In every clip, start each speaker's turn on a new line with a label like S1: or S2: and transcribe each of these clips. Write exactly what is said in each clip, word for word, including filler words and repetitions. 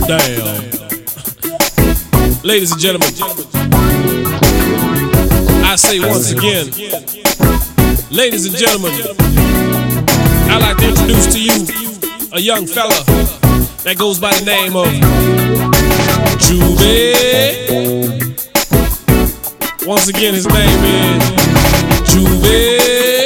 S1: Damn. Ladies and gentlemen, I say once again, ladies and gentlemen, I'd like to introduce to you a young fella that goes by the name of Juve. Once again, his name is Juve,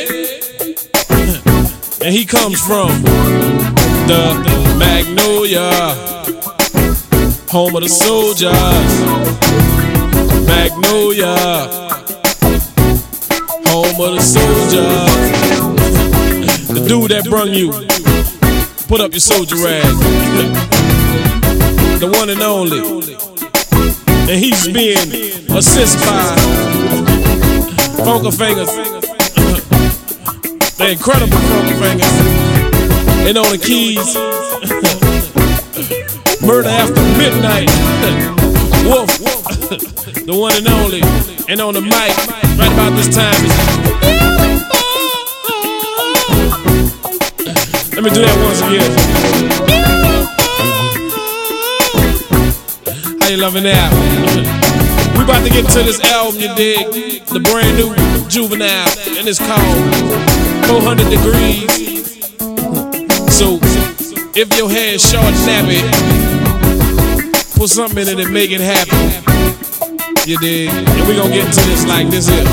S1: and he comes from the Magnolia, home of the soldiers. Magnolia, home of the soldiers. The dude that brung you, put up your soldier rag. The one and only. And he's being assisted by Funky Fingers, the incredible Funky Fingers. And on the keys, Murder After Midnight, Wolf, the one and only. And on the mic, right about this time, is let me do that once again. How you loving that? We about to get into this album, you dig? The brand new Juvenile, and it's called four hundred degrees. So, if your hair is short and nappy, put something in it and make it happen. You dig? And we gonna get into this like this here.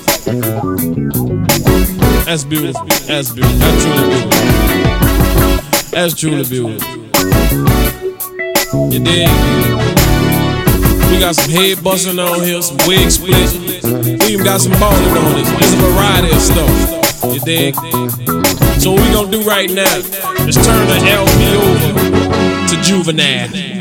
S1: That's beautiful. That's beautiful. That's truly beautiful. That's truly beautiful. You dig? We got some head busting on here, some wig splitting. We even got some balling on this. There's a variety of stuff. You dig? So what we gonna do right now is turn the L P over to Juvenile.